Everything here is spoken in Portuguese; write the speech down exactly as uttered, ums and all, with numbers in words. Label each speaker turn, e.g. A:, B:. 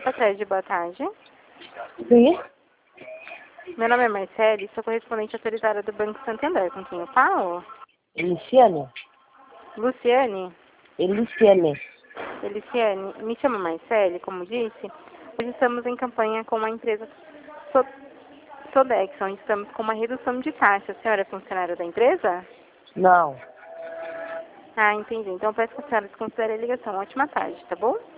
A: Boa tarde, boa tarde.
B: Sim?
A: Meu nome é Marcele, sou correspondente autorizada do Banco Santander. Com quem eu falo?
B: Luciane?
A: Luciane?
B: Luciane.
A: Eliciane, me chamo Marcele, como disse. Hoje estamos em campanha com a empresa So- Sodex, onde estamos com uma redução de taxa. A senhora é funcionária da empresa?
B: Não.
A: Ah, entendi. Então peço que a senhora desconsidere a ligação. Ótima tarde, tá bom?